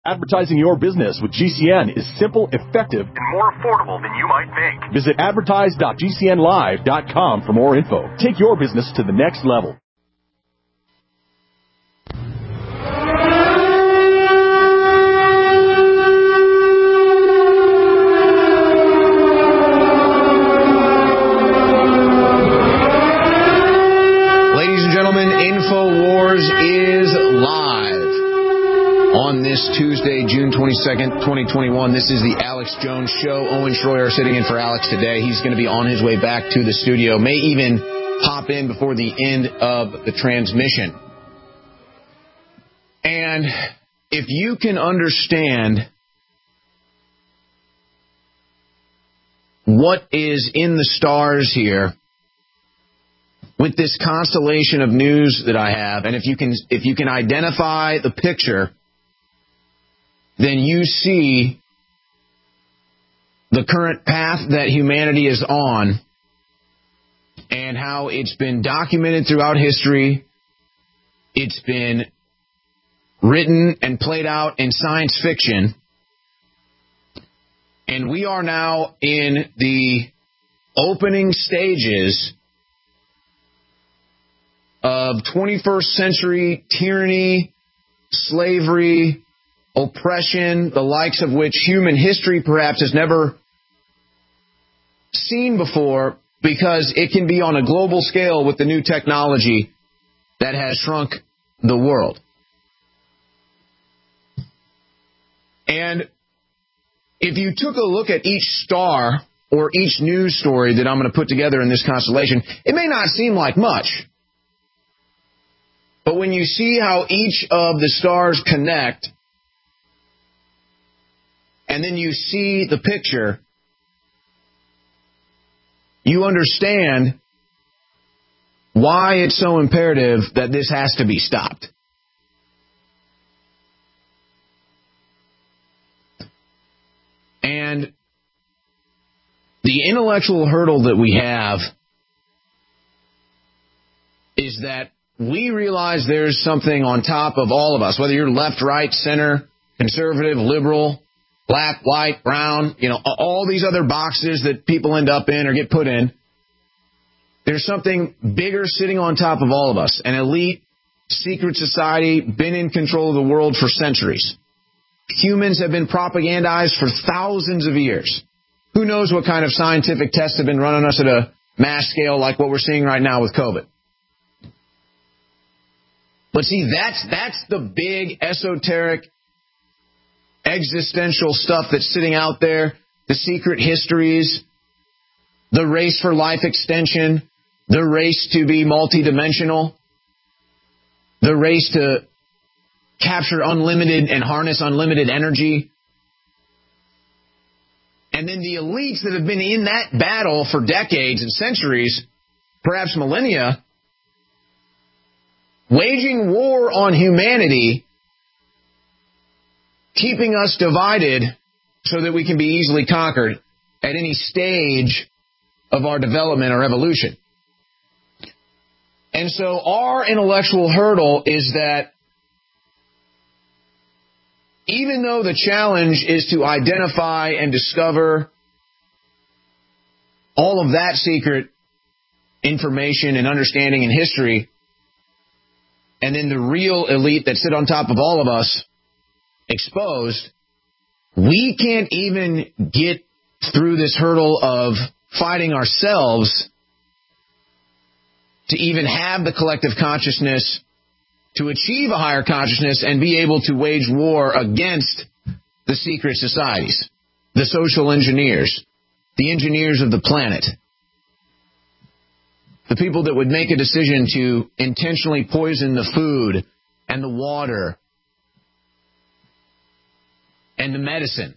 Advertising your business with GCN is simple, effective, and more affordable than you might think. Visit advertise.gcnlive.com for more info. Take your business to the next level. Ladies and gentlemen, InfoWars is live. On this Tuesday, June 22nd, 2021, this is the Alex Jones Show. Owen Schroyer sitting in for Alex today. He's going to be on his way back to the studio, may even pop in before the end of the transmission. And if you can understand what is in the stars here with this constellation of news that I have, and if you can identify the picture, then you see the current path that humanity is on and how it's been documented throughout history. It's been written and played out in science fiction. And we are now in the opening stages of 21st century tyranny, slavery, oppression, the likes of which human history perhaps has never seen before, because it can be on a global scale with the new technology that has shrunk the world. And if you took a look at each star or each news story that I'm going to put together in this constellation, it may not seem like much. But when you see how each of the stars connect, and then you see the picture, you understand why it's so imperative that this has to be stopped. And the intellectual hurdle that we have is that we realize there's something on top of all of us, whether you're left, right, center, conservative, liberal, black, white, brown, all these other boxes that people end up in or get put in. There's something bigger sitting on top of all of us, an elite secret society, been in control of the world for centuries. Humans have been propagandized for thousands of years. Who knows what kind of scientific tests have been run on us at a mass scale like what we're seeing right now with COVID. But see, that's the big esoteric existential stuff that's sitting out there, the secret histories, the race for life extension, the race to be multidimensional, the race to capture unlimited and harness unlimited energy. And then the elites that have been in that battle for decades and centuries, perhaps millennia, waging war on humanity, keeping us divided so that we can be easily conquered at any stage of our development or evolution. And so our intellectual hurdle is that even though the challenge is to identify and discover all of that secret information and understanding in history, and then the real elite that sit on top of all of us exposed, we can't even get through this hurdle of fighting ourselves to even have the collective consciousness to achieve a higher consciousness and be able to wage war against the secret societies, the social engineers, the engineers of the planet, the people that would make a decision to intentionally poison the food and the water and the medicine.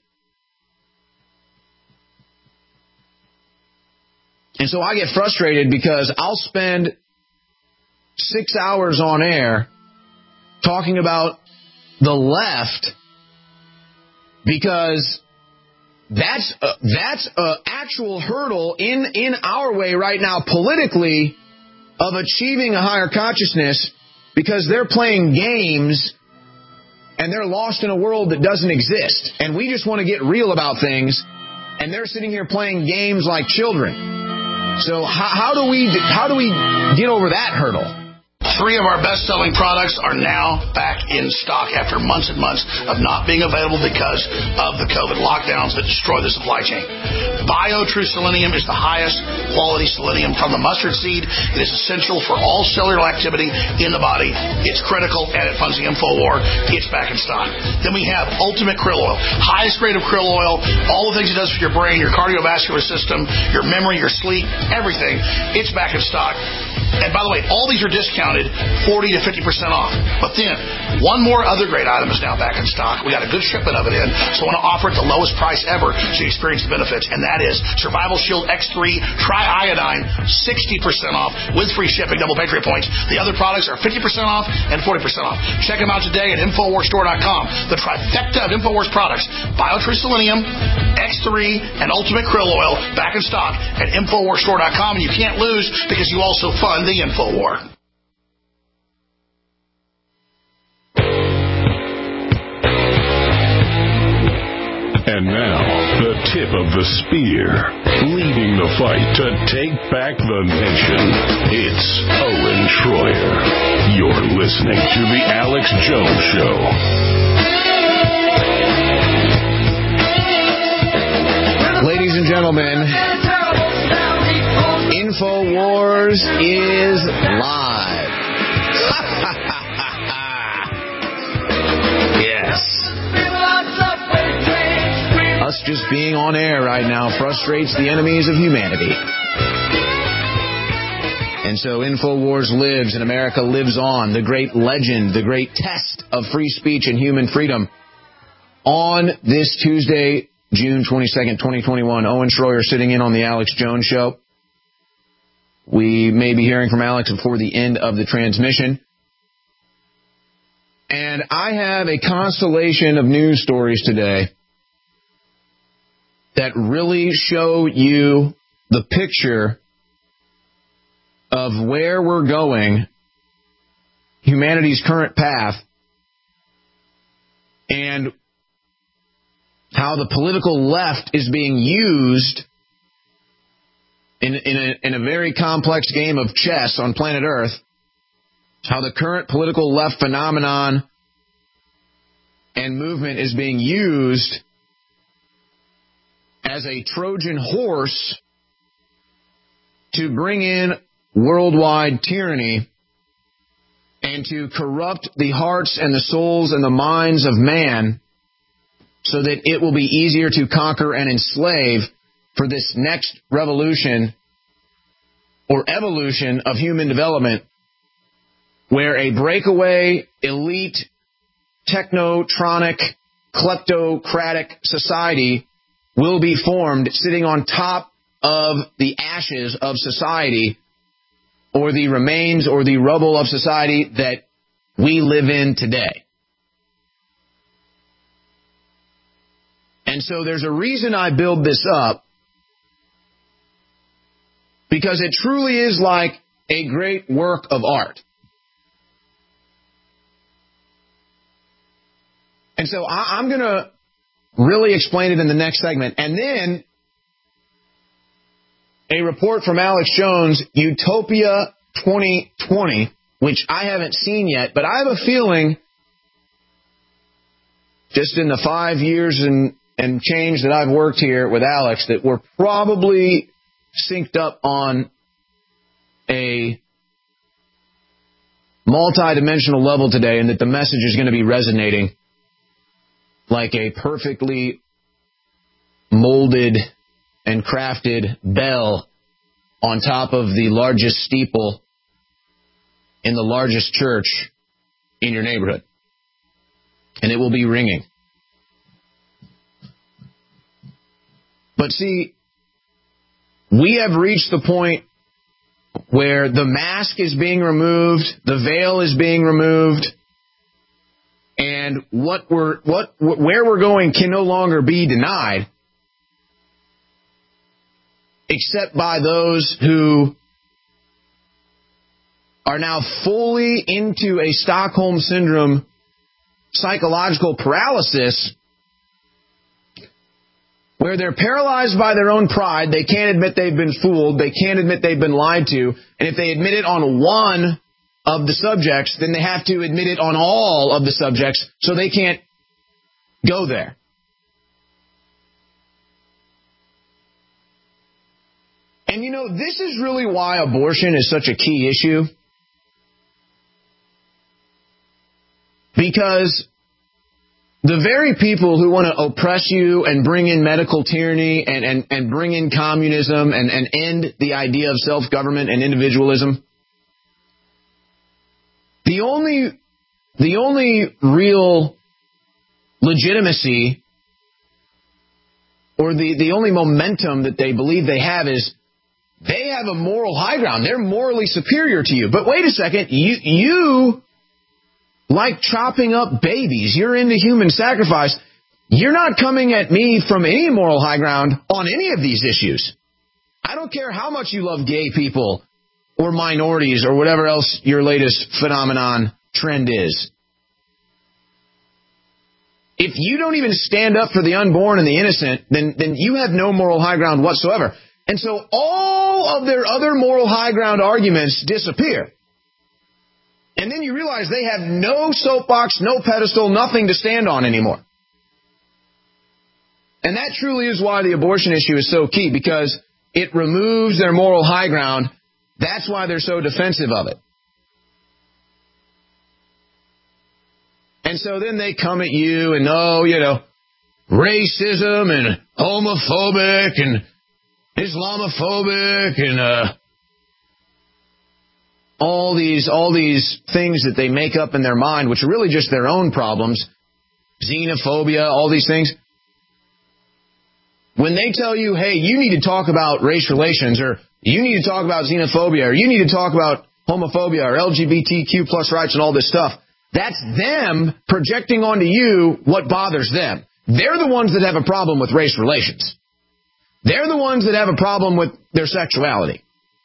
And so I get frustrated because I'll spend 6 hours on air talking about the left because that's a actual hurdle in our way right now politically of achieving a higher consciousness, because they're playing games and they're lost in a world that doesn't exist. And we just want to get real about things, and they're sitting here playing games like children. So how do we get over that hurdle? 3 of our best-selling products are now back in stock after months and months of not being available because of the COVID lockdowns that destroy the supply chain. BioTrue Selenium is the highest quality selenium from the mustard seed. It is essential for all cellular activity in the body. It's critical, and it funds the InfoWar. It's back in stock. Then we have Ultimate Krill Oil, highest grade of krill oil, all the things it does for your brain, your cardiovascular system, your memory, your sleep, everything. It's back in stock. And by the way, all these are discounted 40 to 50% off. But then, one more other great item is now back in stock. We got a good shipment of it in, so I want to offer it the lowest price ever so you experience the benefits. And that is Survival Shield X3 Tri-Iodine, 60% off with free shipping, double Patriot points. The other products are 50% off and 40% off. Check them out today at InfoWarsStore.com. The trifecta of InfoWars products, BioTrue Selenium, X3, and Ultimate Krill Oil, back in stock at InfoWarsStore.com. And you can't lose because you also fund the InfoWar. And now, the tip of the spear, leading the fight to take back the nation. It's Owen Schroyer. You're listening to The Alex Jones Show. Ladies and gentlemen, InfoWars is live. Yes. Us just being on air right now frustrates the enemies of humanity. And so InfoWars lives and America lives on. The great legend, the great test of free speech and human freedom. On this Tuesday, June 22nd, 2021, Owen Schroyer sitting in on the Alex Jones Show. We may be hearing from Alex before the end of the transmission. And I have a constellation of news stories today that really show you the picture of where we're going, humanity's current path, and how the political left is being used in a very complex game of chess on planet Earth, how the current political left phenomenon and movement is being used as a Trojan horse to bring in worldwide tyranny and to corrupt the hearts and the souls and the minds of man so that it will be easier to conquer and enslave for this next revolution or evolution of human development, where a breakaway, elite, technotronic, kleptocratic society will be formed sitting on top of the ashes of society, or the remains or the rubble of society that we live in today. And so there's a reason I build this up, because it truly is like a great work of art. And so I'm going to really explain it in the next segment. And then a report from Alex Jones, Utopia 2020, which I haven't seen yet, but I have a feeling just in the 5 years and change that I've worked here with Alex that we're probably synced up on a multi-dimensional level today, and that the message is going to be resonating like a perfectly molded and crafted bell on top of the largest steeple in the largest church in your neighborhood. And it will be ringing. But see, we have reached the point where the mask is being removed, the veil is being removed, and where we're going can no longer be denied, except by those who are now fully into a Stockholm Syndrome psychological paralysis where they're paralyzed by their own pride. They can't admit they've been fooled. They can't admit they've been lied to. And if they admit it on one of the subjects, then they have to admit it on all of the subjects, so they can't go there. And you know, this is really why abortion is such a key issue. Because the very people who want to oppress you and bring in medical tyranny and bring in communism and end the idea of self-government and individualism, the only real legitimacy or the only momentum that they believe they have is they have a moral high ground. They're morally superior to you. But wait a second, you like chopping up babies. You're into human sacrifice. You're not coming at me from any moral high ground on any of these issues. I don't care how much you love gay people or minorities or whatever else your latest phenomenon trend is. If you don't even stand up for the unborn and the innocent, then you have no moral high ground whatsoever. And so all of their other moral high ground arguments disappear. And then you realize they have no soapbox, no pedestal, nothing to stand on anymore. And that truly is why the abortion issue is so key, because it removes their moral high ground. That's why they're so defensive of it. And so then they come at you and, racism and homophobic and Islamophobic and all these things that they make up in their mind, which are really just their own problems, xenophobia, all these things. When they tell you, hey, you need to talk about race relations, or you need to talk about xenophobia, or you need to talk about homophobia, or LGBTQ plus rights and all this stuff, that's them projecting onto you what bothers them. They're the ones that have a problem with race relations. They're the ones that have a problem with their sexuality.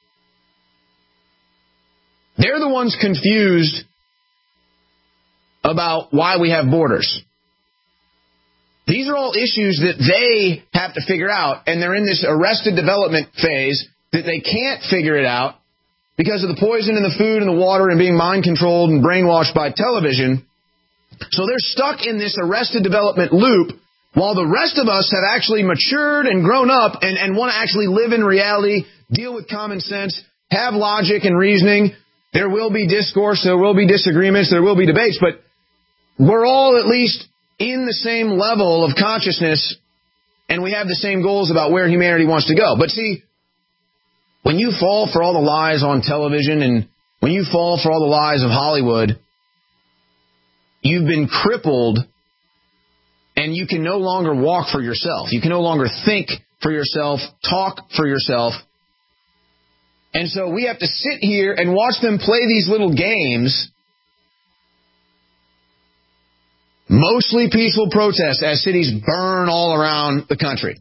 They're the ones confused about why we have borders. These are all issues that they have to figure out, and they're in this arrested development phase that they can't figure it out because of the poison in the food and the water and being mind-controlled and brainwashed by television. So they're stuck in this arrested development loop, while the rest of us have actually matured and grown up and want to actually live in reality, deal with common sense, have logic and reasoning. There will be discourse, there will be disagreements, there will be debates, but we're all at least in the same level of consciousness, and we have the same goals about where humanity wants to go. But see, when you fall for all the lies on television and when you fall for all the lies of Hollywood, you've been crippled. And you can no longer walk for yourself. You can no longer think for yourself, talk for yourself. And so we have to sit here and watch them play these little games. Mostly peaceful protests as cities burn all around the country.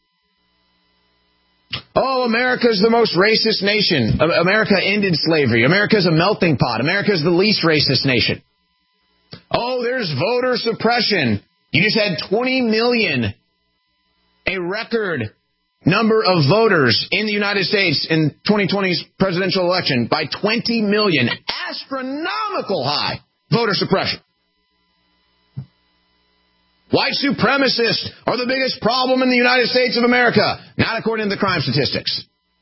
Oh, America's the most racist nation. America ended slavery. America's a melting pot. America's the least racist nation. Oh, there's voter suppression. You just had 20 million, a record number of voters in the United States in 2020's presidential election by 20 million. Astronomical high voter suppression. White supremacists are the biggest problem in the United States of America, not according to the crime statistics.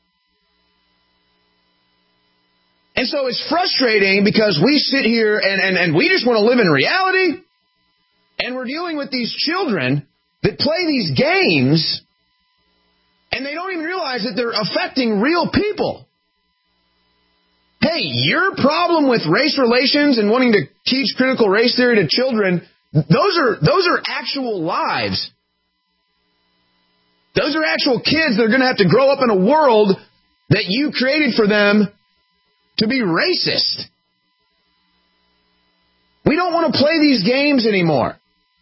And so it's frustrating because we sit here and we just want to live in reality. And we're dealing with these children that play these games, and they don't even realize that they're affecting real people. Hey, your problem with race relations and wanting to teach critical race theory to children, those are actual lives. Those are actual kids that are going to have to grow up in a world that you created for them to be racist. We don't want to play these games anymore.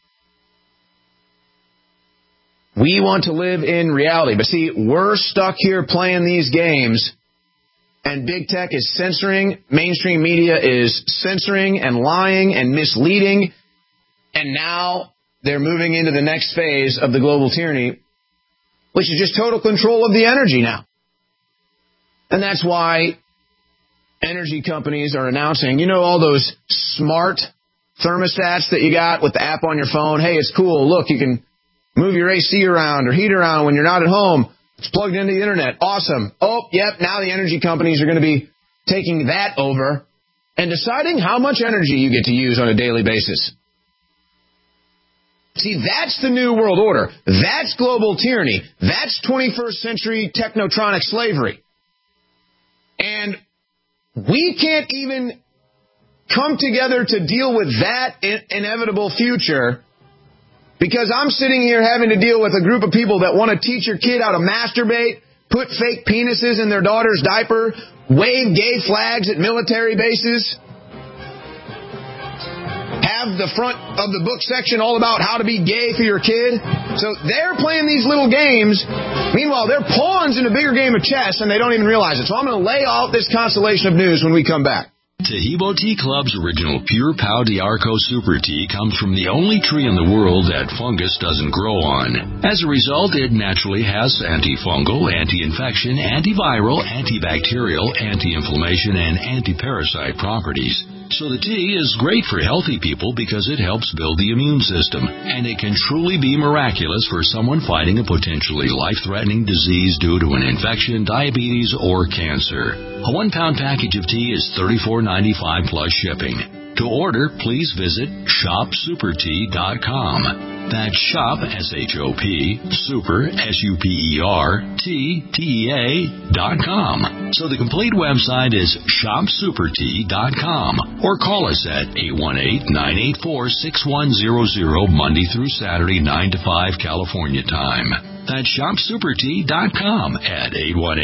We want to live in reality. But see, we're stuck here playing these games, and big tech is censoring, mainstream media is censoring and lying and misleading. And now they're moving into the next phase of the global tyranny, which is just total control of the energy now. And that's why energy companies are announcing, all those smart thermostats that you got with the app on your phone. Hey, it's cool. Look, you can move your AC around or heat around when you're not at home. It's plugged into the internet. Awesome. Oh, yep, now the energy companies are going to be taking that over and deciding how much energy you get to use on a daily basis. See, that's the new world order. That's global tyranny. That's 21st century technotronic slavery. And we can't even come together to deal with that inevitable future because I'm sitting here having to deal with a group of people that want to teach your kid how to masturbate, put fake penises in their daughter's diaper, wave gay flags at military bases, have the front of the book section all about how to be gay for your kid. So they're playing these little games. Meanwhile, they're pawns in a bigger game of chess, and they don't even realize it. So I'm going to lay out this constellation of news when we come back. Taheebo Tea Club's original Pure Pau d'Arco Super Tea comes from the only tree in the world that fungus doesn't grow on. As a result, it naturally has antifungal, anti-infection, antiviral, antibacterial, anti-inflammation, and anti-parasite properties. So the tea is great for healthy people because it helps build the immune system, and it can truly be miraculous for someone fighting a potentially life-threatening disease due to an infection, diabetes, or cancer. A 1-pound package of tea is $34.95 plus shipping. To order, please visit shopsupertea.com. That's shop, S-H-O-P, super, SUPERTEA.com. So the complete website is shopsupertea.com. Or call us at 818-984-6100 Monday through Saturday, 9 to 5 California time. That's shopsupertea.com at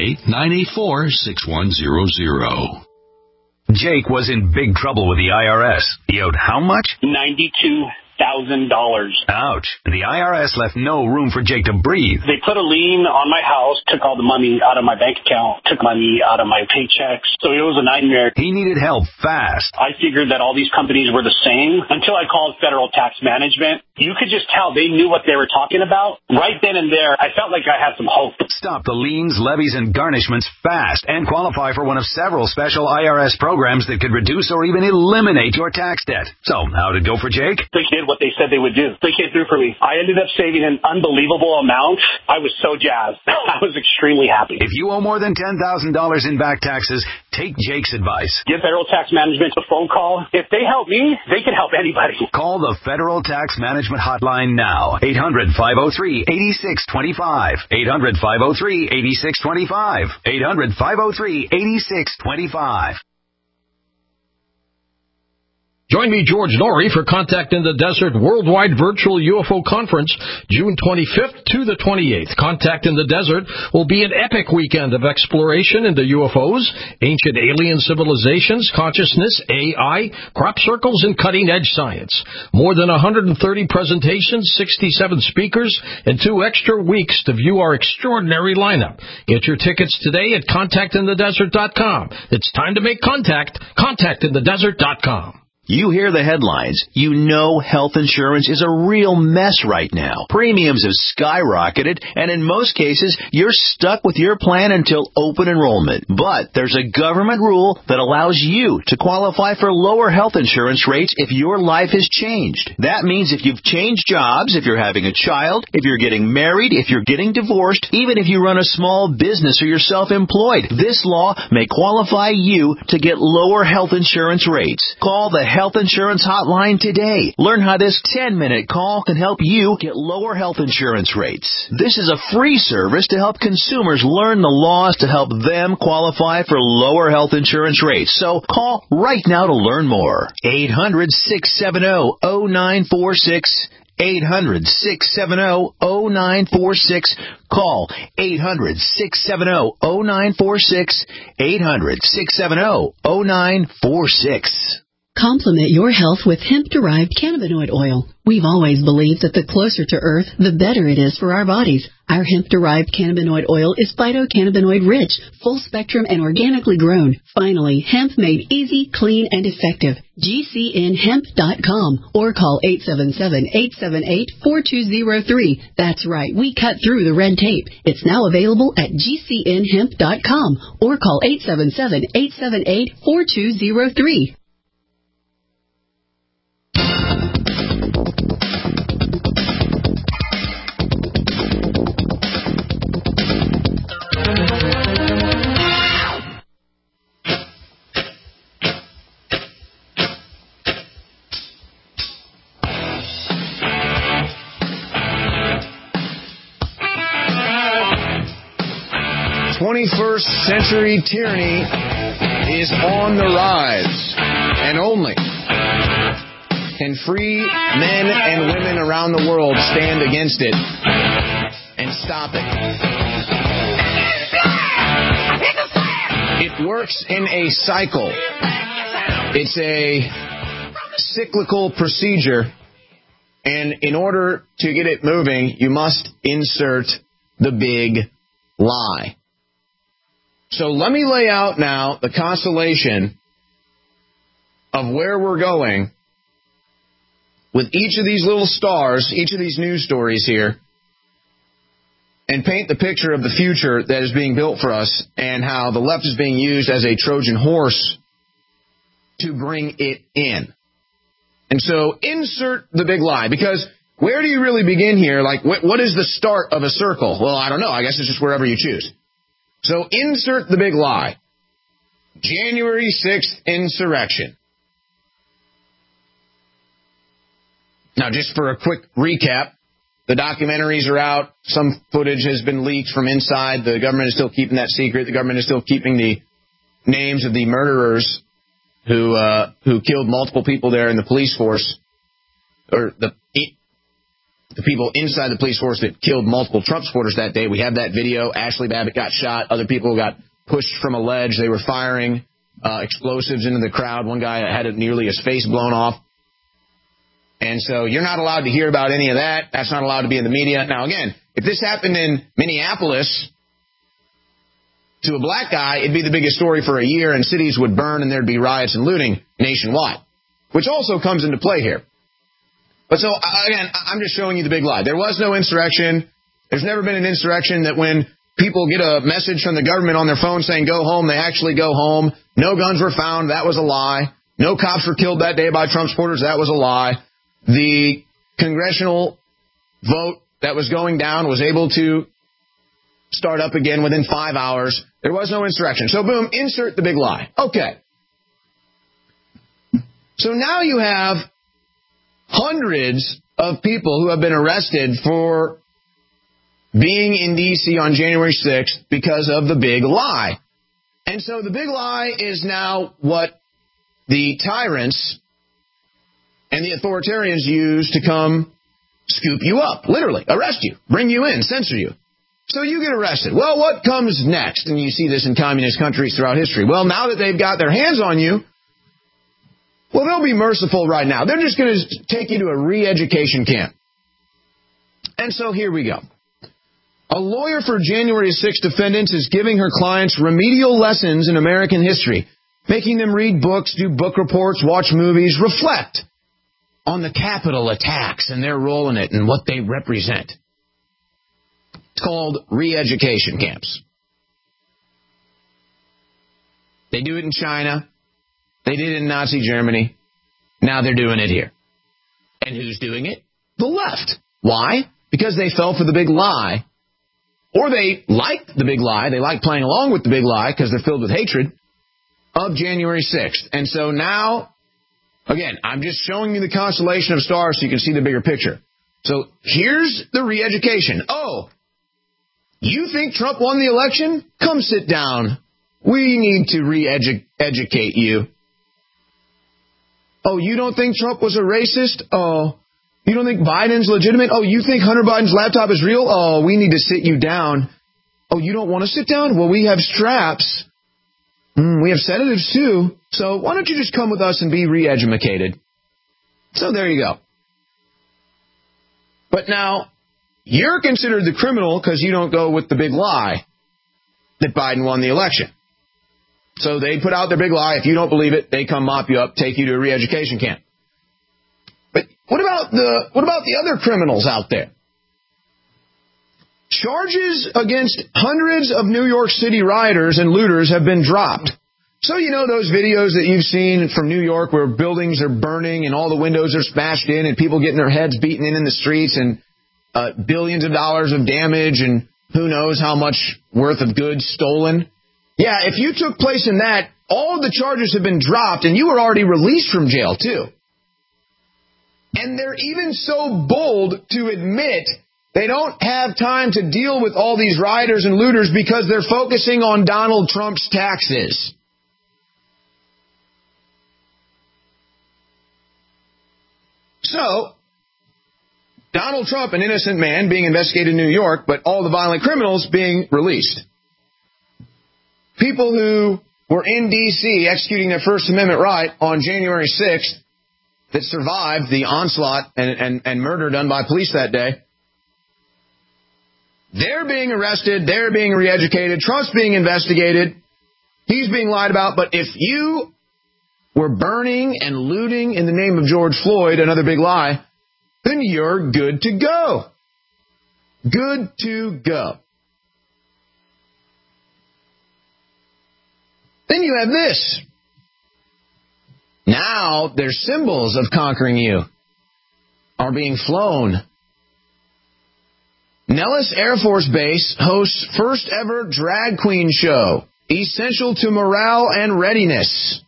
818-984-6100. Jake was in big trouble with the IRS. He owed how much? $92,000. Ouch. The IRS left no room for Jake to breathe. They put a lien on my house, took all the money out of my bank account, took money out of my paychecks. So it was a nightmare. He needed help fast. I figured that all these companies were the same until I called Federal Tax Management. You could just tell they knew what they were talking about. Right then and there, I felt like I had some hope. Stop the liens, levies, and garnishments fast and qualify for one of several special IRS programs that could reduce or even eliminate your tax debt. So, how'd it go for Jake? They did what they said they would do. They came through for me. I ended up saving an unbelievable amount. I was so jazzed. I was extremely happy. If you owe more than $10,000 in back taxes, take Jake's advice. Give Federal Tax Management a phone call. If they help me, they can help anybody. Call the Federal Tax Management hotline now. 800-503-8625. 800-503-8625. 800-503-8625. Join me, George Norrie, for Contact in the Desert Worldwide Virtual UFO Conference, June 25th to the 28th. Contact in the Desert will be an epic weekend of exploration into UFOs, ancient alien civilizations, consciousness, AI, crop circles, and cutting-edge science. More than 130 presentations, 67 speakers, and 2 extra weeks to view our extraordinary lineup. Get your tickets today at contactinthedesert.com. It's time to make contact. Contactinthedesert.com. You hear the headlines. You know health insurance is a real mess right now. Premiums have skyrocketed, and in most cases, you're stuck with your plan until open enrollment. But there's a government rule that allows you to qualify for lower health insurance rates if your life has changed. That means if you've changed jobs, if you're having a child, if you're getting married, if you're getting divorced, even if you run a small business or you're self-employed, this law may qualify you to get lower health insurance rates. Call the Health Insurance Hotline today. Learn how this 10-minute call can help you get lower health insurance rates. This is a free service to help consumers learn the laws to help them qualify for lower health insurance rates. So call right now to learn more. 800-670-0946. 800-670-0946. Call 800-670-0946. 800-670-0946. Complement your health with hemp-derived cannabinoid oil. We've always believed that the closer to Earth, the better it is for our bodies. Our hemp-derived cannabinoid oil is phytocannabinoid rich, full spectrum, and organically grown. Finally, hemp made easy, clean, and effective. GCNhemp.com or call 877-878-4203. That's right, we cut through the red tape. It's now available at GCNhemp.com or call 877-878-4203. Century tyranny is on the rise, and only can free men and women around the world stand against it and stop it. It works in a cycle. It's a cyclical procedure, and in order to get it moving, you must insert the big lie. So let me lay out now the constellation of where we're going with each of these little stars, each of these news stories here, and paint the picture of the future that is being built for us and how the left is being used as a Trojan horse to bring it in. And so insert the big lie, because where do you really begin here? Like, what is the start of a circle? Well, I don't know. I guess it's just wherever you choose. So insert the big lie. January 6th insurrection. Now, just for a quick recap, the documentaries are out. Some footage has been leaked from inside. The government is still keeping that secret. The government is still keeping the names of the murderers who killed multiple people there in the police force, or the people inside the police force that killed multiple Trump supporters that day. We have that video. Ashley Babbitt got shot. Other people got pushed from a ledge. They were firing explosives into the crowd. One guy had nearly his face blown off. And so you're not allowed to hear about any of that. That's not allowed to be in the media. Now, again, if this happened in Minneapolis to a black guy, it'd be the biggest story for a year, and cities would burn and there'd be riots and looting nationwide, which also comes into play here. But so, again, I'm just showing you the big lie. There was no insurrection. There's never been an insurrection that when people get a message from the government on their phone saying go home, they actually go home. No guns were found. That was a lie. No cops were killed that day by Trump supporters. That was a lie. The congressional vote that was going down was able to start up again within 5 hours. There was no insurrection. So, boom, insert the big lie. Okay. So now you have hundreds of people who have been arrested for being in D.C. on January 6th because of the big lie. And so the big lie is now what the tyrants and the authoritarians use to come scoop you up, literally, arrest you, bring you in, censor you. So you get arrested. Well, what comes next? And you see this in communist countries throughout history. Well, now that they've got their hands on you, well, they'll be merciful right now. They're just going to take you to a re-education camp. And so here we go. A lawyer for January 6 defendants is giving her clients remedial lessons in American history, making them read books, do book reports, watch movies, reflect on the Capitol attacks and their role in it and what they represent. It's called re-education camps. They do it in China. They did it in Nazi Germany. Now they're doing it here. And who's doing it? The left. Why? Because they fell for the big lie. Or they liked the big lie. They like playing along with the big lie because they're filled with hatred of January 6th. And so now, again, I'm just showing you the constellation of stars so you can see the bigger picture. So here's the re-education. Oh, you think Trump won the election? Come sit down. We need to re-educate you. Oh, you don't think Trump was a racist? Oh, you don't think Biden's legitimate? Oh, you think Hunter Biden's laptop is real? Oh, we need to sit you down. Oh, you don't want to sit down? Well, we have straps We have sedatives too, so why don't you just come with us and be re-educated? So there you go. But now, you're considered the criminal because you don't go with the big lie that Biden won the election. So they put out their big lie. If you don't believe it, they come mop you up, take you to a re-education camp. But what about the other criminals out there? Charges against hundreds of New York City rioters and looters have been dropped. So you know those videos that you've seen from New York where buildings are burning and all the windows are smashed in and people getting their heads beaten in the streets and billions of dollars of damage and who knows how much worth of goods stolen? Yeah, if you took place in that, all of the charges have been dropped and you were already released from jail too. And they're even so bold to admit they don't have time to deal with all these rioters and looters because they're focusing on Donald Trump's taxes. So, Donald Trump, an innocent man, being investigated in New York, but all the violent criminals being released. People who were in D.C. executing their First Amendment right on January 6th that survived the onslaught and murder done by police that day, they're being arrested, they're being re-educated, Trump's being investigated, he's being lied about, but if you were burning and looting in the name of George Floyd, another big lie, then you're good to go. Good to go. Then you have this. Now their symbols of conquering you are being flown. Nellis Air Force Base hosts first ever drag queen show, essential to morale and readiness.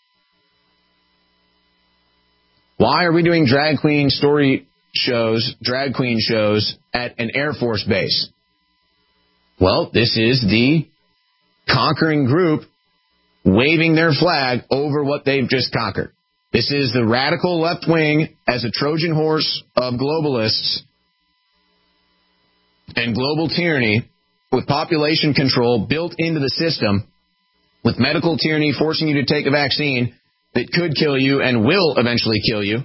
Why are we doing drag queen shows at an Air Force base? Well, this is the conquering group waving their flag over what they've just conquered. This is the radical left wing as a Trojan horse of globalists and global tyranny with population control built into the system, with medical tyranny forcing you to take a vaccine that could kill you and will eventually kill you.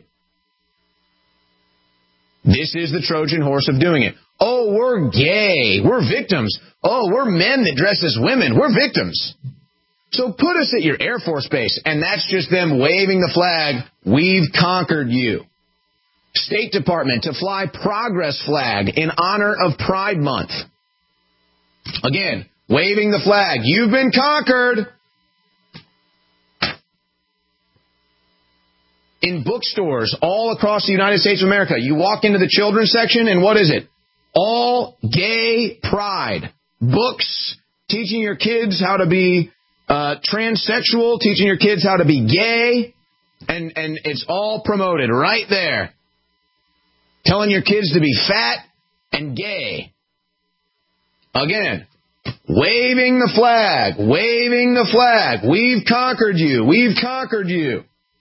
This is the Trojan horse of doing it. Oh, we're gay. We're victims. Oh, we're men that dress as women. We're victims. So put us at your Air Force base, and that's just them waving the flag. We've conquered you. State Department to fly progress flag in honor of Pride Month. Again, waving the flag. You've been conquered. In bookstores all across the United States of America, you walk into the children's section, and what is it? All gay pride. Books teaching your kids how to be transsexual, teaching your kids how to be gay, and it's all promoted right there. Telling your kids to be fat and gay. Again, waving the flag, waving the flag. We've conquered you. We've conquered you.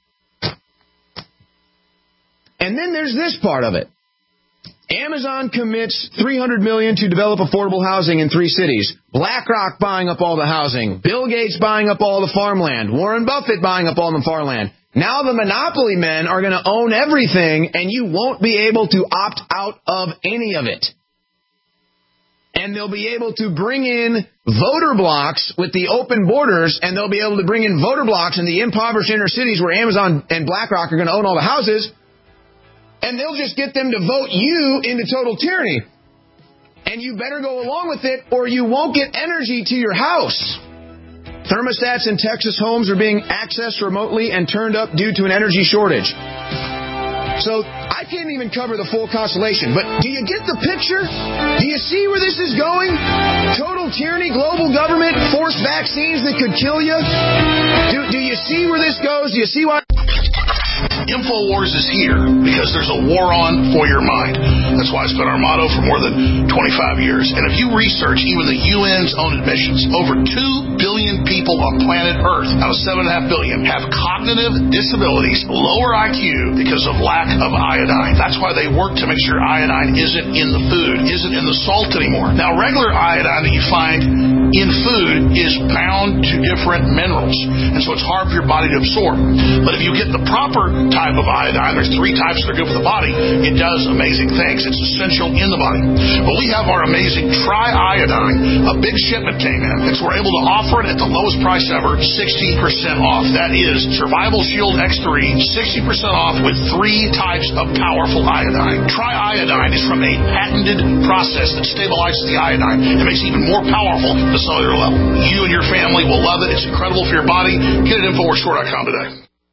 And then there's this part of it. Amazon commits $300 million to develop affordable housing in 3 cities. BlackRock buying up all the housing. Bill Gates buying up all the farmland. Warren Buffett buying up all the farmland. Now the monopoly men are going to own everything, and you won't be able to opt out of any of it. And they'll be able to bring in voter blocks with the open borders, and they'll be able to bring in voter blocks in the impoverished inner cities where Amazon and BlackRock are going to own all the houses. And they'll just get them to vote you into total tyranny. And you better go along with it, or you won't get energy to your house. Thermostats in Texas homes are being accessed remotely and turned up due to an energy shortage. So I can't even cover the full constellation, but do you get the picture? Do you see where this is going? Total tyranny, global government, forced vaccines that could kill you? Do you see where this goes? Do you see why? InfoWars is here because there's a war on for your mind. That's why it's been our motto for more than 25 years. And if you research even the UN's own admissions, over 2 billion people on planet Earth out of 7.5 billion have cognitive disabilities, lower IQ, because of lack of iodine. That's why they work to make sure iodine isn't in the food, isn't in the salt anymore. Now, regular iodine that you find in food is bound to different minerals, and so it's hard for your body to absorb. But if you get the proper type of iodine, there's 3 types that are good for the body, it does amazing things. It's essential in the body. But we have our amazing Tri-Iodine. A big shipment came in, and so we're able to offer it at the lowest price ever, 60% off. That is Survival Shield X3, 60% off with 3 types of powerful iodine. Tri-Iodine is from a patented process that stabilizes the iodine and makes it even more powerful at the cellular level. You and your family will love it. It's incredible for your body. Get it at InfoWarsStore.com today.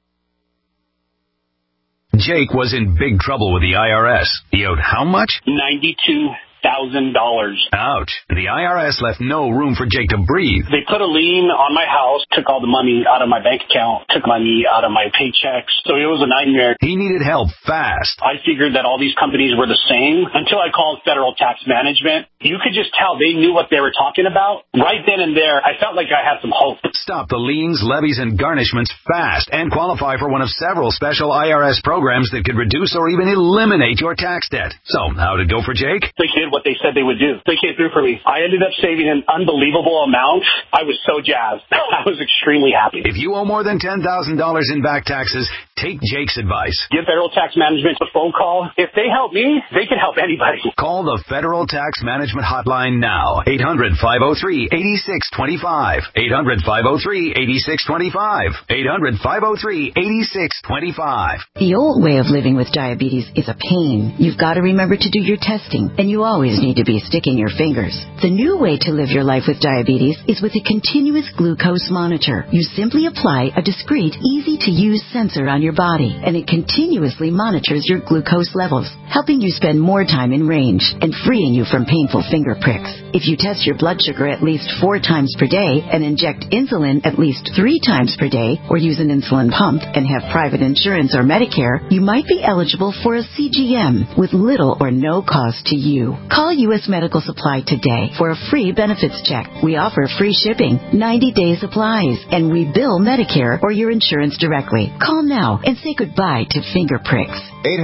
Jake was in big trouble with the IRS. He owed how much? $92,000. Ouch. The IRS left no room for Jake to breathe. They put a lien on my house, took all the money out of my bank account, took money out of my paychecks. So it was a nightmare. He needed help fast. I figured that all these companies were the same until I called Federal Tax Management. You could just tell they knew what they were talking about. Right then and there, I felt like I had some hope. Stop the liens, levies, and garnishments fast and qualify for one of several special IRS programs that could reduce or even eliminate your tax debt. So, how'd it go for Jake? They did what they said they would do. They came through for me. I ended up saving an unbelievable amount. I was so jazzed. I was extremely happy. If you owe more than $10,000 in back taxes, take Jake's advice. Give Federal Tax Management a phone call. If they help me, they can help anybody. Call the Federal Tax Management Hotline now. 800-503-8625. 800-503-8625. 800-503-8625. The old way of living with diabetes is a pain. You've got to remember to do your testing, and you always need to be sticking your fingers. The new way to live your life with diabetes is with a continuous glucose monitor. You simply apply a discreet, easy-to-use sensor on your body, and it continuously monitors your glucose levels, helping you spend more time in range and freeing you from painful finger pricks. If you test your blood sugar at least 4 times per day and inject insulin at least 3 times per day, or use an insulin pump and have private insurance or Medicare, you might be eligible for a CGM with little or no cost to you. Call U.S. Medical Supply today for a free benefits check. We offer free shipping, 90-day supplies, and we bill Medicare or your insurance directly. Call now and say goodbye to finger pricks.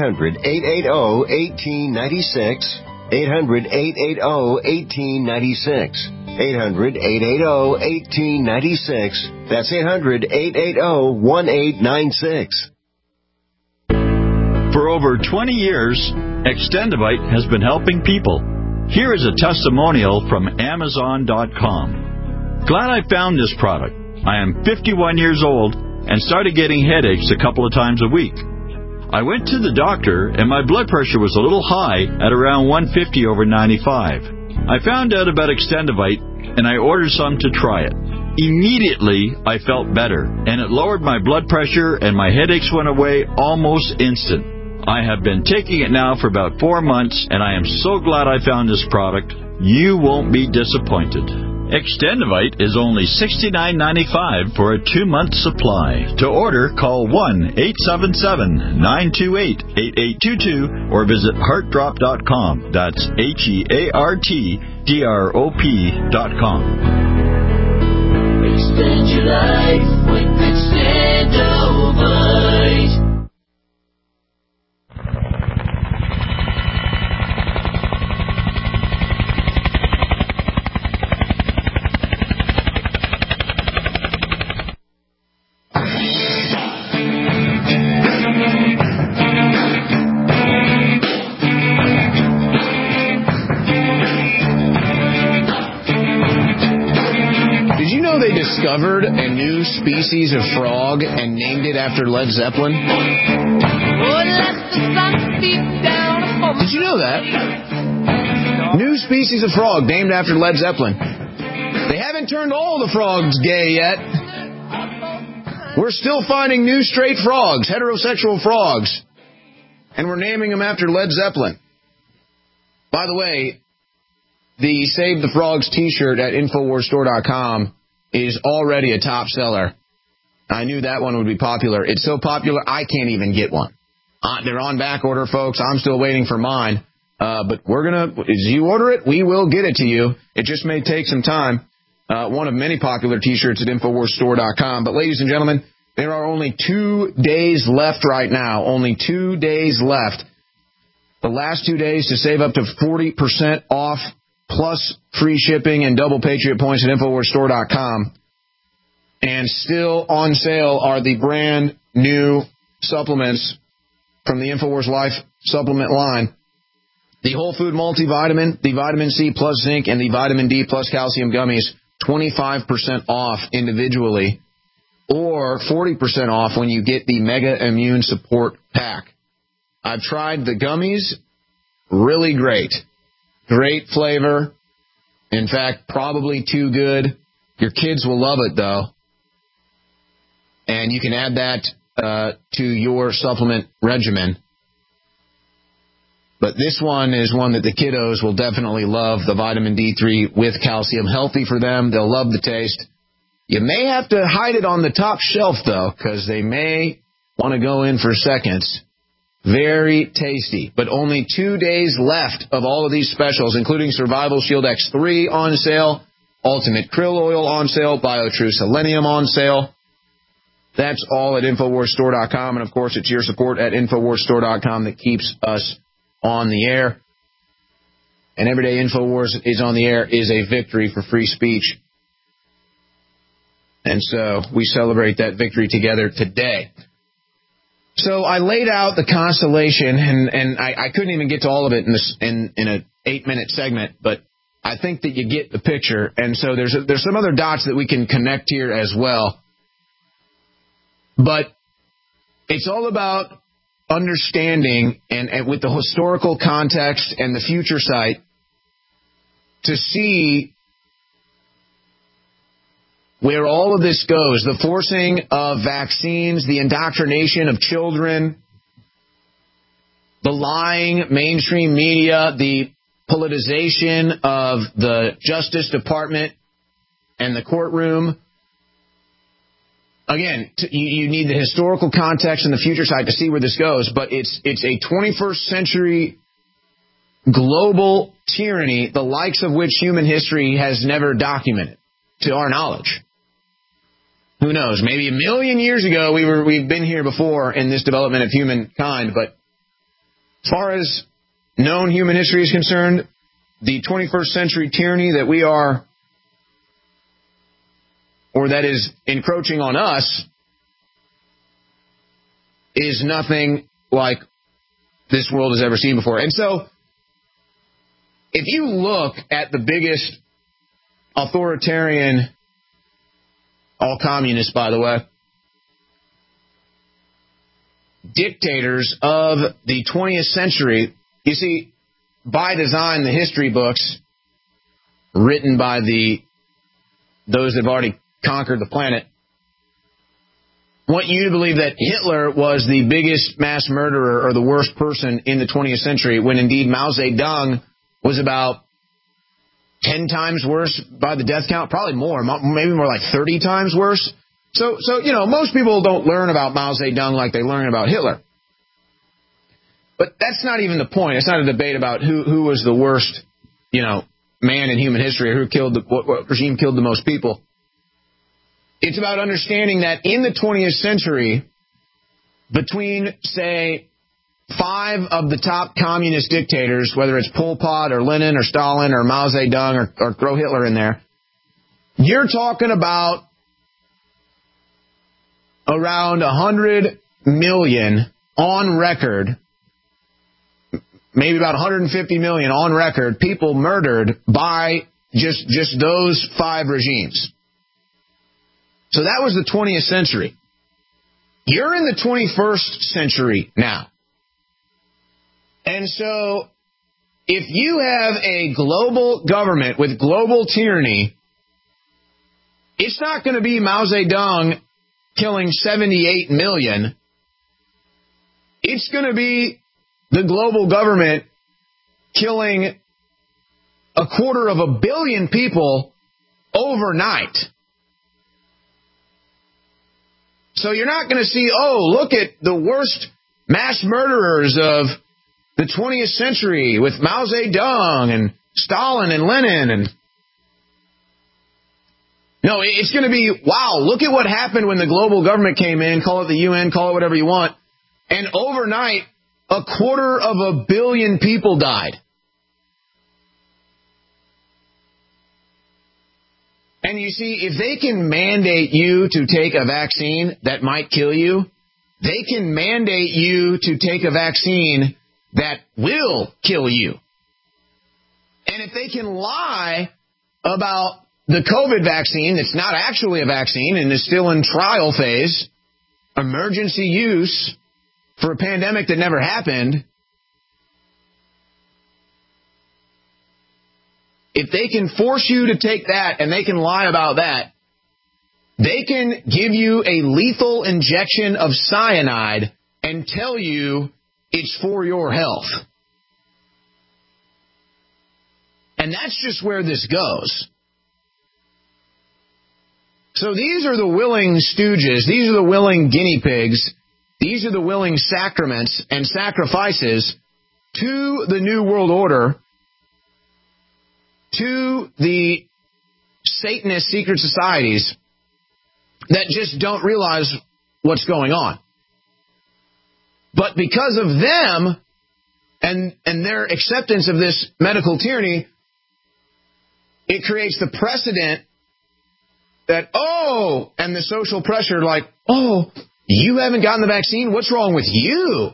800-880-1896. 800-880-1896. 800-880-1896. That's 800-880-1896. For over 20 years, Extendivite has been helping people. Here is a testimonial from Amazon.com. Glad I found this product. I am 51 years old and started getting headaches a couple of times a week. I went to the doctor and my blood pressure was a little high at around 150/95. I found out about Extendivite and I ordered some to try it. Immediately, I felt better and it lowered my blood pressure and my headaches went away almost instant. I have been taking it now for about 4 months and I am so glad I found this product. You won't be disappointed. Extendivite is only $69.95 for a 2-month supply. To order, call 1-877-928-8822 or visit heartdrop.com. That's HEARTDROP.com. Extend your life with Extendivite. They discovered a new species of frog and named it after Led Zeppelin? Did you know that? New species of frog named after Led Zeppelin. They haven't turned all the frogs gay yet. We're still finding new straight frogs, heterosexual frogs. And we're naming them after Led Zeppelin. By the way, the Save the Frogs t-shirt at InfoWarsStore.com is already a top seller. I knew that one would be popular. It's so popular, I can't even get one. They're on back order, folks. I'm still waiting for mine. But as you order it, we will get it to you. It just may take some time. One of many popular T-shirts at InfoWarsStore.com. But, ladies and gentlemen, there are only 2 days left right now. Only 2 days left. The last 2 days to save up to 40% off, plus free shipping and double Patriot points at InfoWarsStore.com. And still on sale are the brand new supplements from the InfoWars Life supplement line. The Whole Food Multivitamin, the Vitamin C plus Zinc, and the Vitamin D plus Calcium gummies, 25% off individually, or 40% off when you get the Mega Immune Support Pack. I've tried the gummies, really great. Great flavor. In fact, probably too good. Your kids will love it, though. And you can add that to your supplement regimen. But this one is one that the kiddos will definitely love, the vitamin D3 with calcium. Healthy for them. They'll love the taste. You may have to hide it on the top shelf, though, because they may want to go in for seconds. Very tasty. But only 2 days left of all of these specials, including Survival Shield X3 on sale, Ultimate Krill Oil on sale, BioTrue Selenium on sale. That's all at InfoWarsStore.com. And, of course, it's your support at InfoWarsStore.com that keeps us on the air. And every day InfoWars is on the air is a victory for free speech. And so we celebrate that victory together today. So I laid out the constellation, and I couldn't even get to all of it in an 8-minute segment, but I think that you get the picture. And so there's some other dots that we can connect here as well. But it's all about understanding and with the historical context and the future sight to see where all of this goes, the forcing of vaccines, the indoctrination of children, the lying mainstream media, the politicization of the Justice Department and the courtroom. Again, you need the historical context and the future side to see where this goes, but it's a 21st century global tyranny, the likes of which human history has never documented, to our knowledge. Who knows? Maybe a million years ago we've been here before in this development of humankind, but as far as known human history is concerned, the 21st century tyranny that we are, or that is encroaching on us, is nothing like this world has ever seen before. And so, if you look at the biggest authoritarian, all communists, by the way, dictators of the 20th century, you see, by design, the history books written by those that have already conquered the planet want you to believe that Hitler was the biggest mass murderer or the worst person in the 20th century, when indeed Mao Zedong was about 10 times worse by the death count, probably more, maybe more like 30 times worse. So most people don't learn about Mao Zedong like they learn about Hitler. But that's not even the point. It's not a debate about who was the worst, man in human history, or what regime killed the most people. It's about understanding that in the 20th century, between, say, 5 of the top communist dictators, whether it's Pol Pot or Lenin or Stalin or Mao Zedong or throw Hitler in there, you're talking about around 100 million on record, maybe about 150 million on record, people murdered by just those 5 regimes. So that was the 20th century. You're in the 21st century now. And so if you have a global government with global tyranny, it's not going to be Mao Zedong killing 78 million. It's going to be the global government killing 250 million people overnight. So you're not going to see, look at the worst mass murderers of the 20th century with Mao Zedong and Stalin and Lenin. And no, it's going to be, wow, look at what happened when the global government came in, call it the UN, call it whatever you want, and overnight, 250 million people died. And you see, if they can mandate you to take a vaccine that might kill you, they can mandate you to take a vaccine that will kill you. And if they can lie about the COVID vaccine that's not actually a vaccine and is still in trial phase, emergency use for a pandemic that never happened, if they can force you to take that and they can lie about that, they can give you a lethal injection of cyanide and tell you it's for your health. And that's just where this goes. So these are the willing stooges. These are the willing guinea pigs. These are the willing sacraments and sacrifices to the New World Order, to the Satanist secret societies that just don't realize what's going on. But because of them and their acceptance of this medical tyranny, it creates the precedent that, and the social pressure like, you haven't gotten the vaccine? What's wrong with you?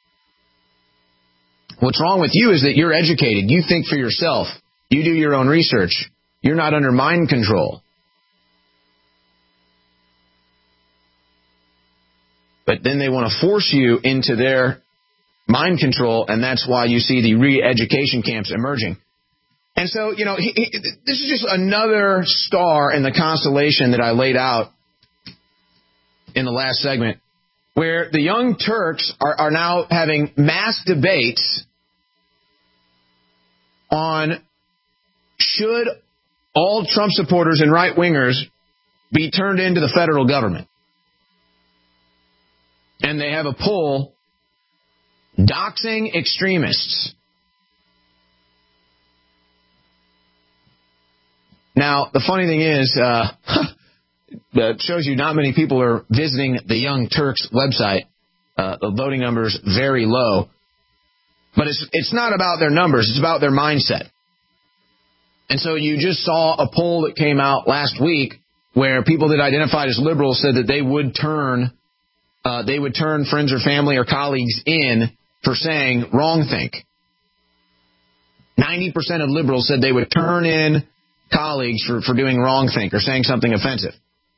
What's wrong with you is that you're educated. You think for yourself. You do your own research. You're not under mind control. But then they want to force you into their mind control, and that's why you see the re-education camps emerging. And so, this is just another star in the constellation that I laid out in the last segment, where the Young Turks are now having mass debates on should all Trump supporters and right-wingers be turned into the federal government. And they have a poll doxing extremists. Now, the funny thing is, that shows you not many people are visiting the Young Turks website. The voting number's very low. But it's not about their numbers. It's about their mindset. And so you just saw a poll that came out last week where people that identified as liberals said that they would turn friends or family or colleagues in for saying wrongthink. 90% of liberals said they would turn in colleagues for doing wrongthink or saying something offensive.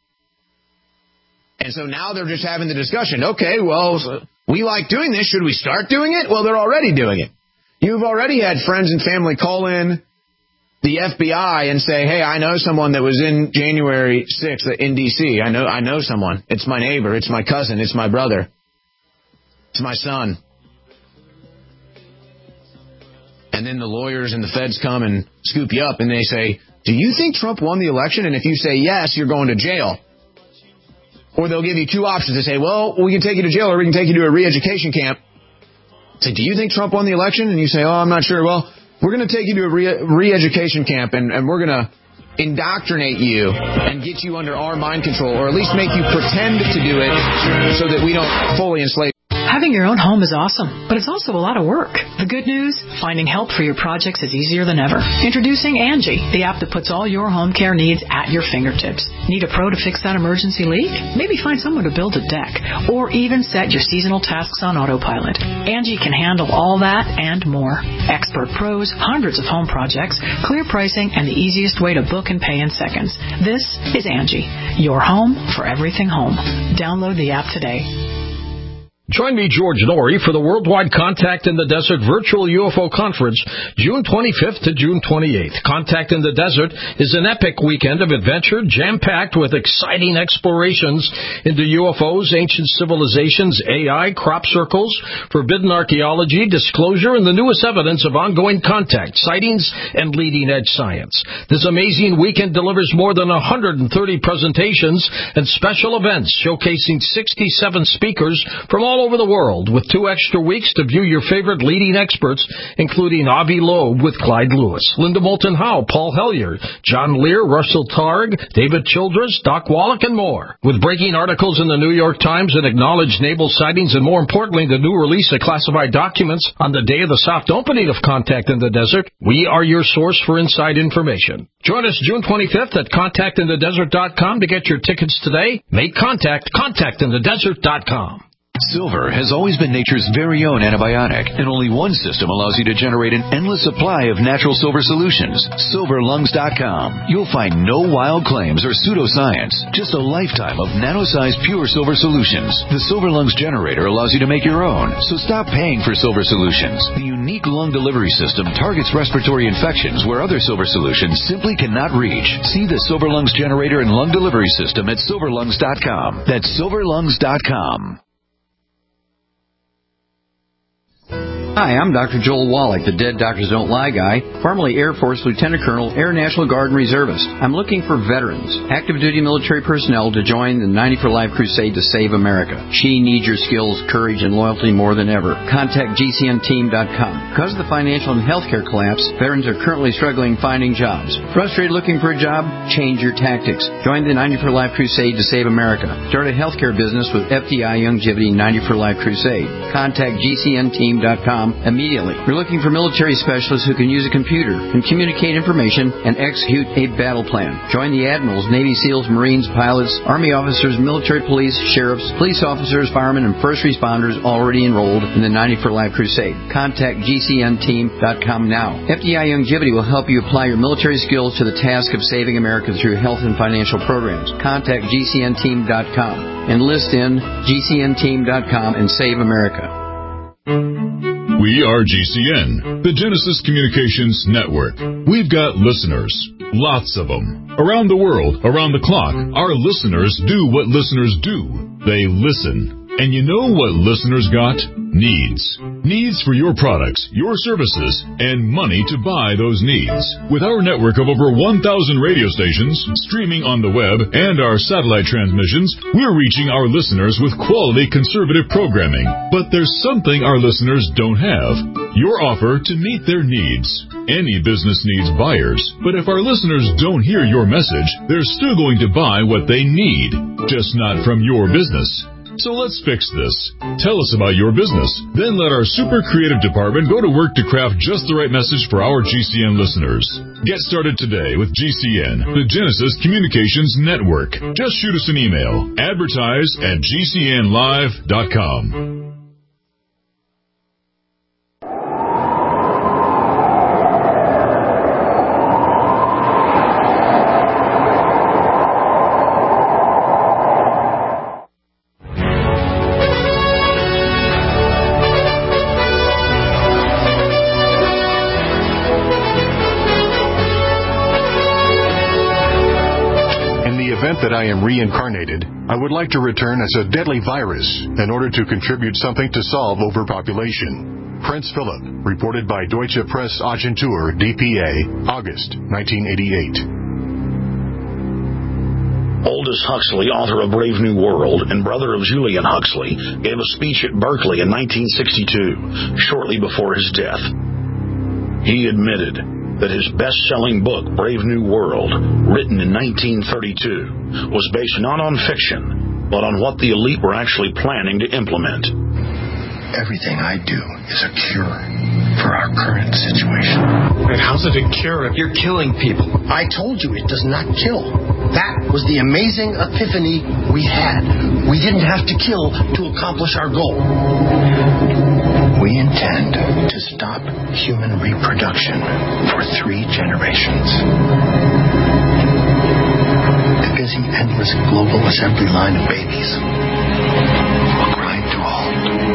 And so now they're just having the discussion. Okay, well, we like doing this. Should we start doing it? Well, they're already doing it. You've already had friends and family call in the FBI and say, hey, I know someone that was in January 6th in D.C. I know someone. It's my neighbor. It's my cousin. It's my brother. It's my son. And then the lawyers and the feds come and scoop you up and they say, do you think Trump won the election? And if you say yes, you're going to jail. Or they'll give you two options. They say, well, we can take you to jail or we can take you to a re-education camp. Say, do you think Trump won the election? And you say, I'm not sure. Well, we're going to take you to a re-education camp and we're going to indoctrinate you and get you under our mind control, or at least make you pretend to do it so that we don't fully enslave. Having your own home is awesome, but it's also a lot of work. The good news, finding help for your projects is easier than ever. Introducing Angie, the app that puts all your home care needs at your fingertips. Need a pro to fix that emergency leak? Maybe find someone to build a deck, or even set your seasonal tasks on autopilot. Angie can handle all that and more. Expert pros, hundreds of home projects, clear pricing, and the easiest way to book and pay in seconds. This is Angie, your home for everything home. Download the app today. Join me, George Norrie, for the Worldwide Contact in the Desert Virtual UFO Conference, June 25th to June 28th. Contact in the Desert is an epic weekend of adventure, jam-packed with exciting explorations into UFOs, ancient civilizations, AI, crop circles, forbidden archaeology, disclosure, and the newest evidence of ongoing contact, sightings, and leading-edge science. This amazing weekend delivers more than 130 presentations and special events showcasing 67 speakers from all over the world, with 2 extra weeks to view your favorite leading experts, including Avi Loeb with Clyde Lewis, Linda Moulton Howe, Paul Hellyer, John Lear, Russell Targ, David Childress, Doc Wallach, and more. With breaking articles in the New York Times and acknowledged naval sightings, and more importantly, the new release of classified documents on the day of the soft opening of Contact in the Desert, we are your source for inside information. Join us June 25th at contactinthedesert.com to get your tickets today. Make contact, contactinthedesert.com. Silver has always been nature's very own antibiotic, and only one system allows you to generate an endless supply of natural silver solutions. SilverLungs.com. You'll find no wild claims or pseudoscience, just a lifetime of nano-sized pure silver solutions. The Silver Lungs generator allows you to make your own, so stop paying for silver solutions. The unique lung delivery system targets respiratory infections where other silver solutions simply cannot reach. See the Silver Lungs generator and lung delivery system at SilverLungs.com. That's SilverLungs.com. Hi, I'm Dr. Joel Wallach, the Dead Doctors Don't Lie guy, formerly Air Force Lieutenant Colonel, Air National Guard and Reservist. I'm looking for veterans, active duty military personnel to join the 90 for Life crusade to save America. She needs your skills, courage, and loyalty more than ever. Contact GCNteam.com. Because of the financial and healthcare collapse, veterans are currently struggling finding jobs. Frustrated looking for a job? Change your tactics. Join the 90 for Life crusade to save America. Start a healthcare business with FDI Longevity 90 for Life crusade. Contact GCNteam.com immediately. We're looking for military specialists who can use a computer and communicate information and execute a battle plan. Join the admirals, Navy SEALs, Marines, pilots, Army officers, military police, sheriffs, police officers, firemen, and first responders already enrolled in the 90 for Life crusade. Contact GCNteam.com now. FDI Longevity will help you apply your military skills to the task of saving America through health and financial programs. Contact GCNteam.com. Enlist in GCNteam.com and save America. We are GCN, the Genesis Communications Network. We've got listeners, lots of them. Around the world, around the clock, our listeners do what listeners do. They listen. And you know what listeners got? Needs. Needs for your products, your services, and money to buy those needs. With our network of over 1,000 radio stations, streaming on the web, and our satellite transmissions, we're reaching our listeners with quality conservative programming. But there's something our listeners don't have. Your offer to meet their needs. Any business needs buyers, but if our listeners don't hear your message, they're still going to buy what they need, just not from your business. So let's fix this. Tell us about your business. Then let our super creative department go to work to craft just the right message for our GCN listeners. Get started today with GCN, the Genesis Communications Network. Just shoot us an email. Advertise@GCNlive.com. That I am reincarnated, I would like to return as a deadly virus in order to contribute something to solve overpopulation. Prince Philip, reported by Deutsche Presse-Agentur, DPA, August 1988. Aldous Huxley, author of Brave New World and brother of Julian Huxley, gave a speech at Berkeley in 1962, shortly before his death. He admitted that his best-selling book, Brave New World, written in 1932, was based not on fiction, but on what the elite were actually planning to implement. Everything I do is a cure for our current situation. Wait, how's it a cure if you're killing people? I told you it does not kill. That was the amazing epiphany we had. We didn't have to kill to accomplish our goal. We intend to stop human reproduction for 3 generations. The busy, endless global assembly line of babies will grind to a halt.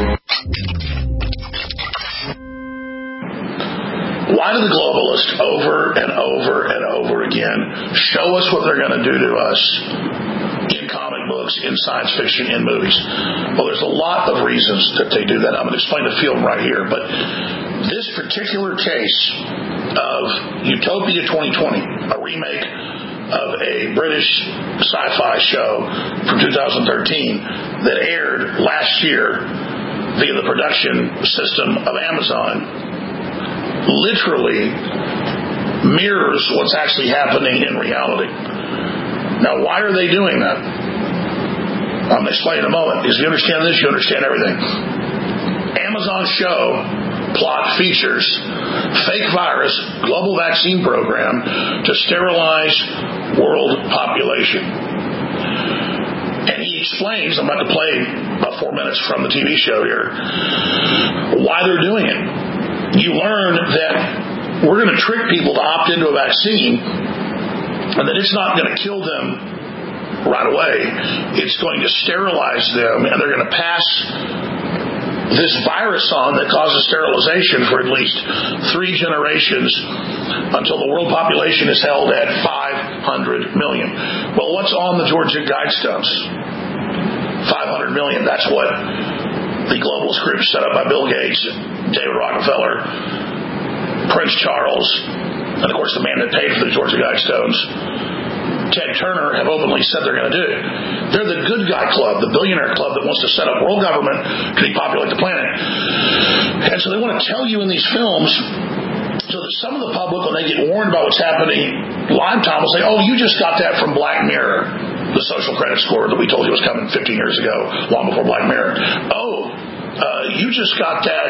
Why do the globalists over and over and over again show us what they're going to do to us in comic books, in science fiction, in movies? Well, there's a lot of reasons that they do that. I'm going to explain a few of them right here. But this particular case of Utopia 2020, a remake of a British sci-fi show from 2013 that aired last year via the production system of Amazon, literally mirrors what's actually happening in reality. Now, why are they doing that? I'm going to explain in a moment. Because if you understand this, you understand everything. Amazon's show plot features fake virus global vaccine program to sterilize world population. And he explains, I'm about to play about 4 minutes from the TV show here, why they're doing it. You learn that we're going to trick people to opt into a vaccine and that it's not going to kill them right away. It's going to sterilize them, and they're going to pass this virus on that causes sterilization for at least 3 generations until the world population is held at 500 million. Well, what's on the Georgia Guidestones? 500 million. That's what the globalist group set up by Bill Gates, David Rockefeller, Prince Charles, and of course the man that paid for the Georgia Guidestones, Ted Turner, have openly said they're going to do. They're the good guy club, the billionaire club that wants to set up world government to depopulate the planet. And so they want to tell you in these films so that some of the public, when they get warned about what's happening live time, will say, oh, you just got that from Black Mirror, the social credit score that we told you was coming 15 years ago, long before Black Mirror. You just got that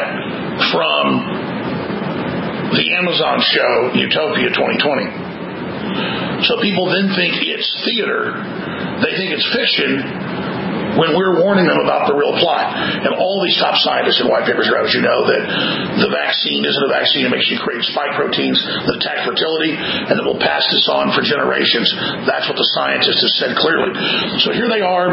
from the Amazon show Utopia 2020. So people then think it's theater. They think it's fiction when we're warning them about the real plot. And all these top scientists in white papers are out, as you know, that the vaccine isn't a vaccine. It makes you create spike proteins that attack fertility, and that will pass this on for generations. That's what the scientists have said clearly. So here they are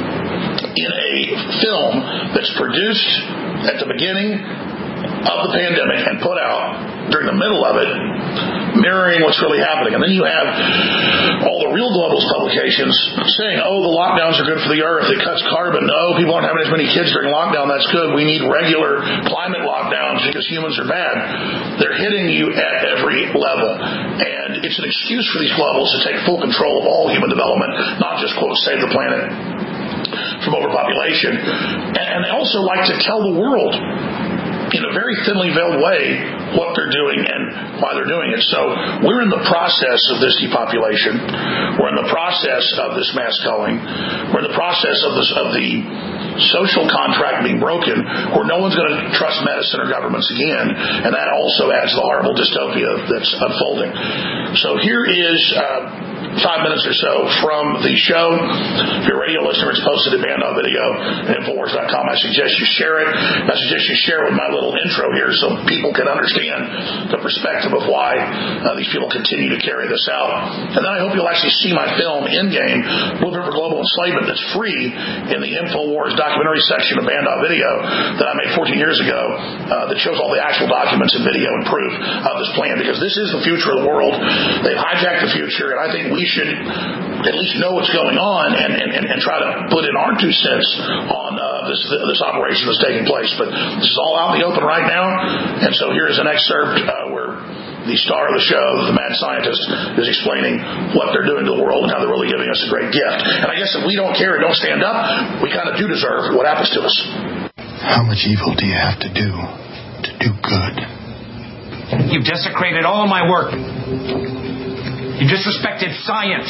in a film that's produced at the beginning of the pandemic and put out during the middle of it, mirroring what's really happening. And then you have all the real globalist publications saying, oh, the lockdowns are good for the earth, it cuts carbon. No, people aren't having as many kids during lockdown, that's good. We need regular climate lockdowns because humans are bad. They're hitting you at every level. And it's an excuse for these globalists to take full control of all human development, not just, quote, save the planet from overpopulation. And they also like to tell the world in a very thinly veiled way what they're doing and why they're doing it. So we're in the process of this depopulation. We're in the process of this mass culling. We're in the process of the social contract being broken, where no one's going to trust medicine or governments again, and that also adds to the horrible dystopia that's unfolding. So here is 5 minutes or so from the show. If you're a radio listener, it's posted at Band on Video and Infowars.com. I suggest you share it. I suggest you share with my little intro here so people can understand the perspective of why these people continue to carry this out. And then I hope you'll actually see my film, Endgame, Blueprint for Global Enslavement, that's free in the Infowars documentary section of Band on Video that I made 14 years ago that shows all the actual documents and video and proof of this plan, because this is the future of the world. They've hijacked the future, and I think we should at least know what's going on and try to put in our 2 cents on this operation that's taking place. But this is all out in the open right now, and so here's an excerpt where the star of the show, the mad scientist, is explaining what they're doing to the world and how they're really giving us a great gift. And I guess if we don't care and don't stand up, we kind of do deserve what happens to us. How much evil do you have to do good? You've desecrated all my work. You disrespected science.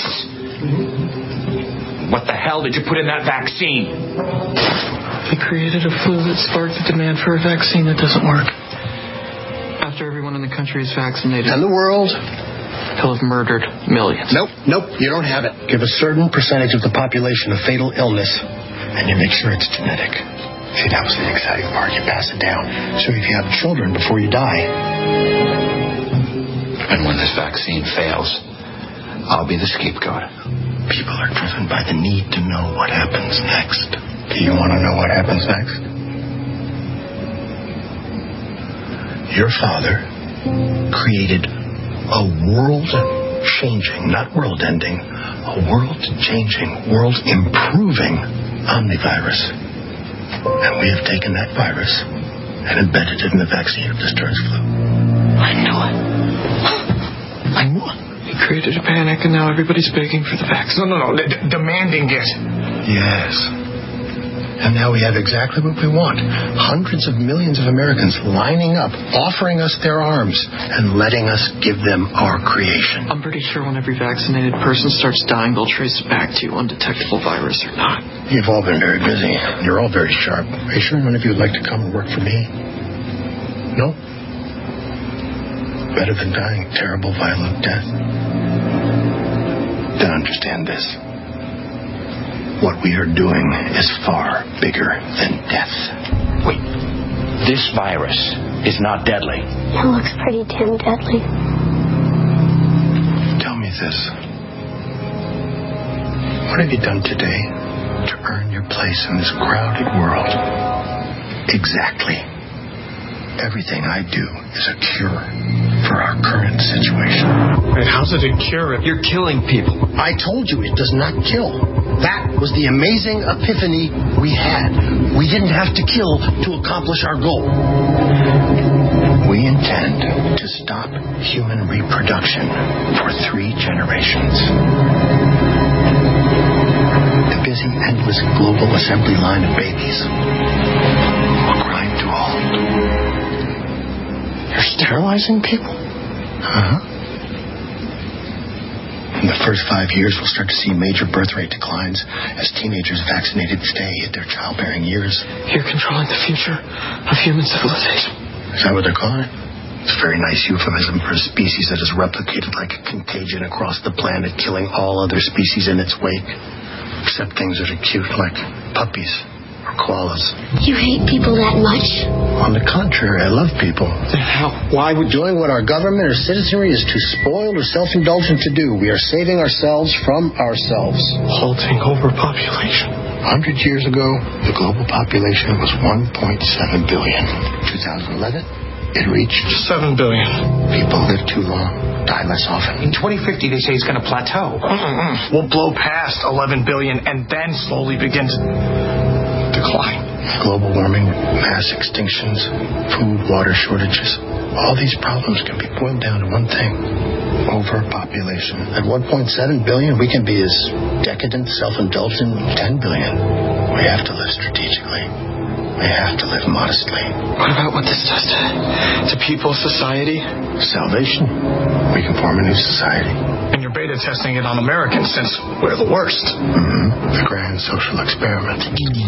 What the hell did you put in that vaccine? He created a flu that sparked the demand for a vaccine that doesn't work. After everyone in the country is vaccinated. And the world? He'll have murdered millions. Nope, you don't have it. Give a certain percentage of the population a fatal illness, and you make sure it's genetic. See, that was the exciting part. You pass it down. So if you have children before you die. And when this vaccine fails, I'll be the scapegoat. People are driven by the need to know what happens next. Do you want to know what happens next? Your father created a world-changing, not world-ending, a world-changing, world-improving omnivirus. And we have taken that virus and embedded it in the vaccine of discharge flu. I knew it. I knew it. He created a panic, and now everybody's begging for the vaccine. No. Demanding it. Yes. And now we have exactly what we want. Hundreds of millions of Americans lining up, offering us their arms, and letting us give them our creation. I'm pretty sure when every vaccinated person starts dying, they'll trace it back to undetectable virus or not. You've all been very busy. You're all very sharp. Are you sure none of you would like to come and work for me? No? Better than dying a terrible, violent death. Then understand this. What we are doing is far bigger than death. Wait, this virus is not deadly. It looks pretty damn deadly. Tell me this. What have you done today to earn your place in this crowded world? Exactly. Everything I do is a cure for our current situation. Wait, how's it a cure if you're killing people? I told you it does not kill. That was the amazing epiphany we had. We didn't have to kill to accomplish our goal. We intend to stop human reproduction for 3 generations. The busy, endless global assembly line of babies will grind to a halt. You're sterilizing people? In the first 5 years, we'll start to see major birth rate declines as teenagers vaccinated stay at their childbearing years. You're controlling the future of human civilization. Is that what they're calling it? It's a very nice euphemism for a species that has replicated like a contagion across the planet, killing all other species in its wake, except things that are cute like puppies or koalas. You hate people that much? On the contrary, I love people. Then how? Why would doing what our government or citizenry is too spoiled or self-indulgent to do? We are saving ourselves from ourselves. Halting overpopulation. 100 years ago, the global population was 1.7 billion. 2011, it reached 7 billion. People live too long, die less often. In 2050, they say it's going to plateau. We'll blow past 11 billion and then slowly begin to decline. Global warming, mass extinctions, food, water shortages. All these problems can be boiled down to one thing: overpopulation. At 1.7 billion, we can be as decadent, self-indulgent as 10 billion. We have to live strategically. We have to live modestly. What about what this does to people, society? Salvation. We can form a new society. And you're beta testing it on Americans since we're the worst. The grand social experiment.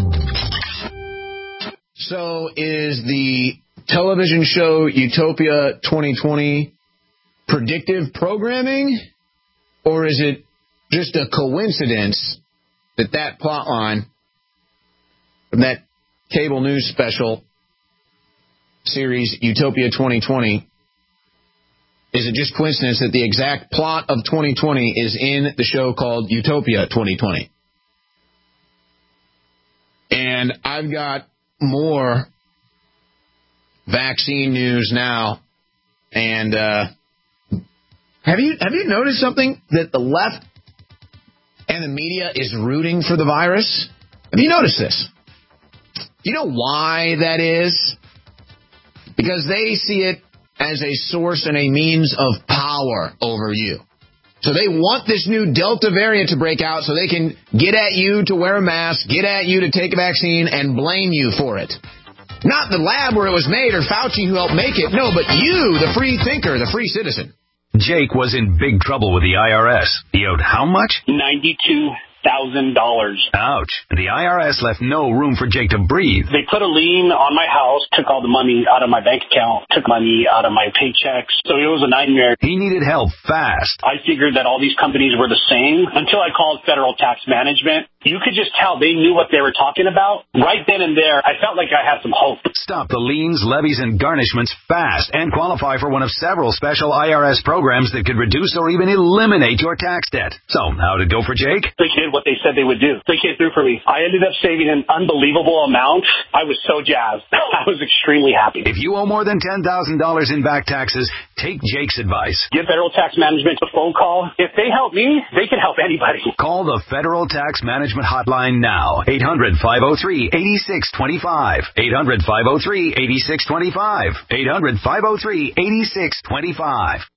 So is the television show Utopia 2020 predictive programming? Or is it just a coincidence that plot line from that cable news special series Utopia 2020, is it just coincidence that the exact plot of 2020 is in the show called Utopia 2020? And I've got more vaccine news now. And have you noticed something? That the left and the media is rooting for the virus? Have you noticed this? You know why that is? Because they see it as a source and a means of power over you. So they want this new Delta variant to break out so they can get at you to wear a mask, get at you to take a vaccine, and blame you for it. Not the lab where it was made or Fauci who helped make it. No, but you, the free thinker, the free citizen. Jake was in big trouble with the IRS. He owed how much? $92,000. Ouch. The IRS left no room for Jake to breathe. They put a lien on my house, took all the money out of my bank account, took money out of my paychecks. So it was a nightmare. He needed help fast. I figured that all these companies were the same until I called Federal Tax Management. you could just tell they knew what they were talking about. Right then and there, I felt like I had some hope. Stop the liens, levies, and garnishments fast and qualify for one of several special IRS programs that could reduce or even eliminate your tax debt. So, how did it go for Jake? They did what they said they would do. They came through for me. I ended up saving an unbelievable amount. I was so jazzed. I was extremely happy. If you owe more than $10,000 in back taxes, take Jake's advice. Give Federal Tax Management a phone call. If they help me, they can help anybody. Call the Federal Tax Management Hotline now. 800-503-8625. 800-503-8625. 800-503-8625.